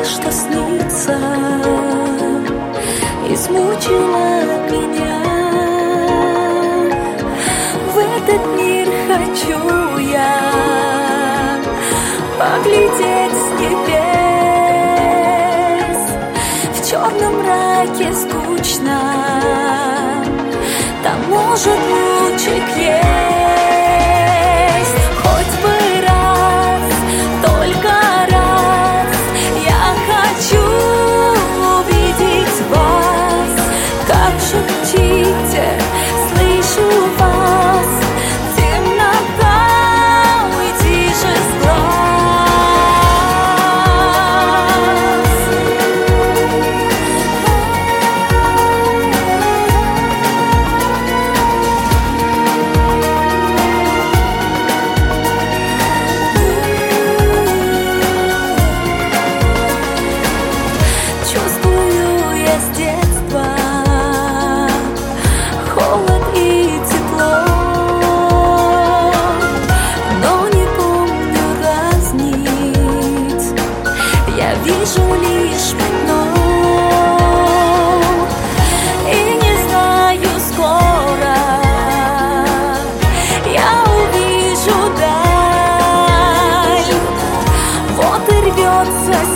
что снится, измучила меня. В этот мир хочу я поглядеть с небес. В черном мраке скучно, там может лучик есть. Хоть бы раз, только раз, я хочу увидеть вас. Как шепчите, слышу вас. Темнота, уйди же с глаз. Чувствую я с детства холод и тепло, но не помню разнить. Я вижу лишь пятно и не знаю, скоро я увижу даль. Вот и рвется